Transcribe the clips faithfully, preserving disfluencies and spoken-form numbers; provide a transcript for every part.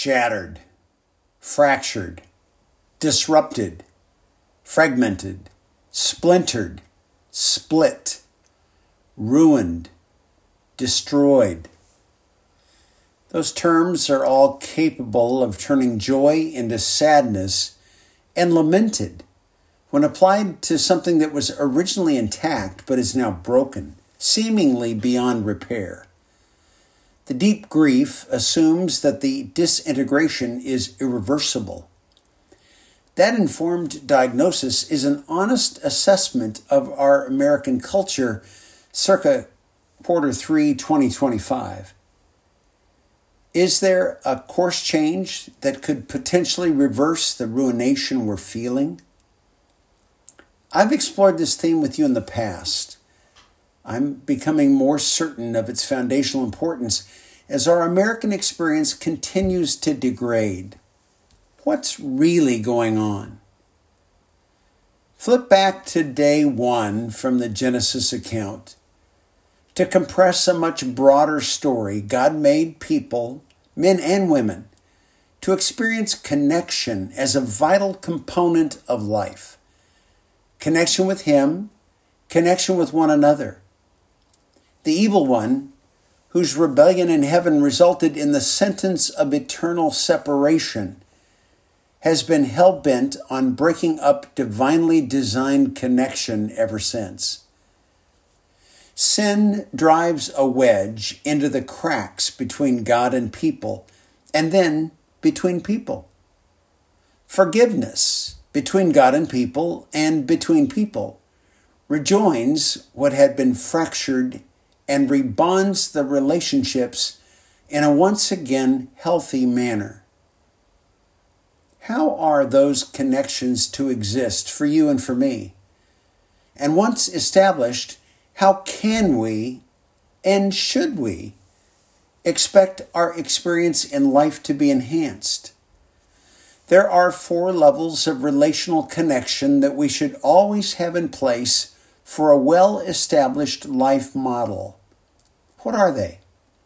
shattered, fractured, disrupted, fragmented, splintered, split, ruined, destroyed. Those terms are all capable of turning joy into sadness and lamented when applied to something that was originally intact but is now broken, seemingly beyond repair. The deep grief assumes that the disintegration is irreversible. That informed diagnosis is an honest assessment of our American culture circa quarter three, twenty twenty-five. Is there a course change that could potentially reverse the ruination we're feeling? I've explored this theme with you in the past. I'm becoming more certain of its foundational importance as our American experience continues to degrade. What's really going on? Flip back to day one from the Genesis account. To compress a much broader story, God made people, men and women, to experience connection as a vital component of life. Connection with Him, connection with one another. The evil one, whose rebellion in heaven resulted in the sentence of eternal separation, has been hell-bent on breaking up divinely designed connection ever since. Sin drives a wedge into the cracks between God and people, and then between people. Forgiveness between God and people and between people rejoins what had been fractured and rebonds the relationships in a once again healthy manner. How are those connections to exist for you and for me? And once established, how can we and should we expect our experience in life to be enhanced? There are four levels of relational connection that we should always have in place for a well-established life model. What are they?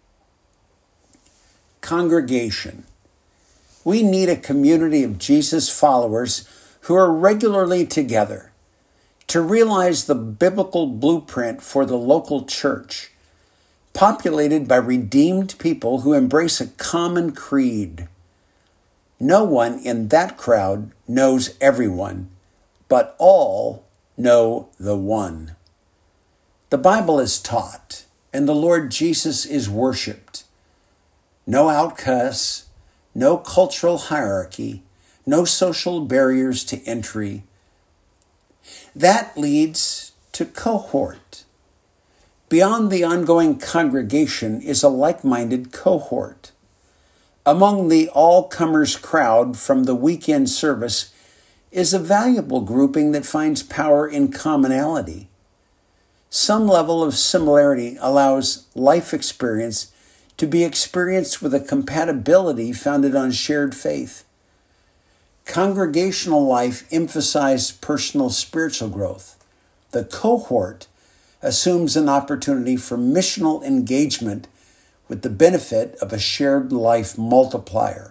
Congregation. We need a community of Jesus followers who are regularly together to realize the biblical blueprint for the local church, populated by redeemed people who embrace a common creed. No one in that crowd knows everyone, but all know the one. The Bible is taught, and the Lord Jesus is worshiped. No outcasts, no cultural hierarchy, no social barriers to entry. That leads to cohort. Beyond the ongoing congregation is a like-minded cohort. Among the all-comers crowd from the weekend service is a valuable grouping that finds power in commonality. Some level of similarity allows life experience to be experienced with a compatibility founded on shared faith. Congregational life emphasized personal spiritual growth. The cohort assumes an opportunity for missional engagement with the benefit of a shared life multiplier.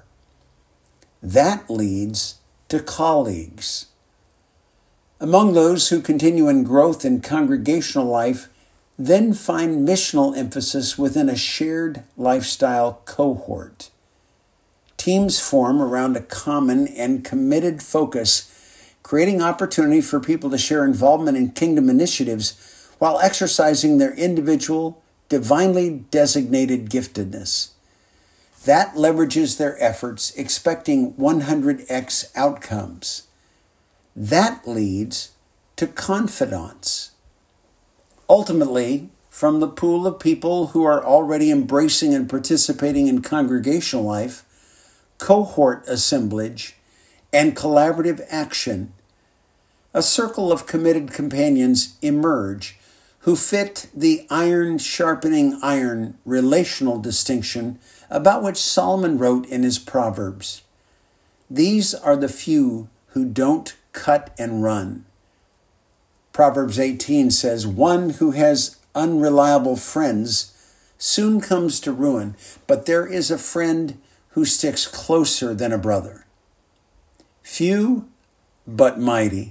That leads to colleagues. Among those who continue in growth in congregational life, then find missional emphasis within a shared lifestyle cohort. Teams form around a common and committed focus, creating opportunity for people to share involvement in kingdom initiatives while exercising their individual, divinely designated giftedness. That leverages their efforts, expecting one hundred x outcomes. That leads to confidants. Ultimately, from the pool of people who are already embracing and participating in congregational life, cohort assemblage, and collaborative action, a circle of committed companions emerge who fit the iron sharpening iron relational distinction about which Solomon wrote in his Proverbs. These are the few who don't cut and run. Proverbs eighteen says, "One who has unreliable friends soon comes to ruin, but there is a friend who sticks closer than a brother. Few, but mighty.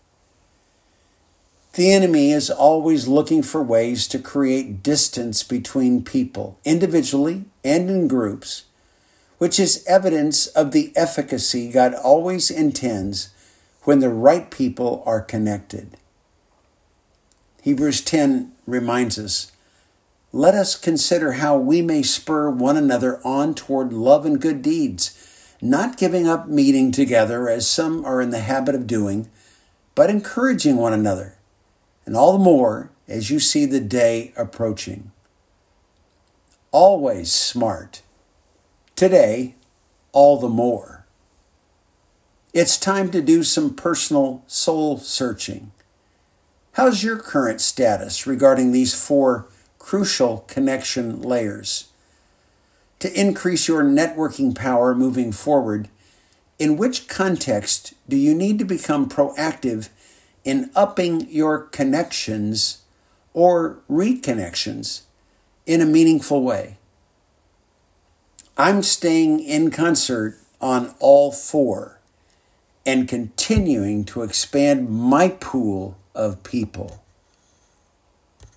The enemy is always looking for ways to create distance between people, individually and in groups, which is evidence of the efficacy God always intends when the right people are connected. Hebrews ten reminds us, "Let us consider how we may spur one another on toward love and good deeds, not giving up meeting together as some are in the habit of doing, but encouraging one another, and all the more as you see the day approaching." Always smart. Today, all the more. It's time to do some personal soul searching. How's your current status regarding these four crucial connection layers? To increase your networking power moving forward, in which context do you need to become proactive in upping your connections or reconnections in a meaningful way? I'm staying in concert on all four and continuing to expand my pool of people.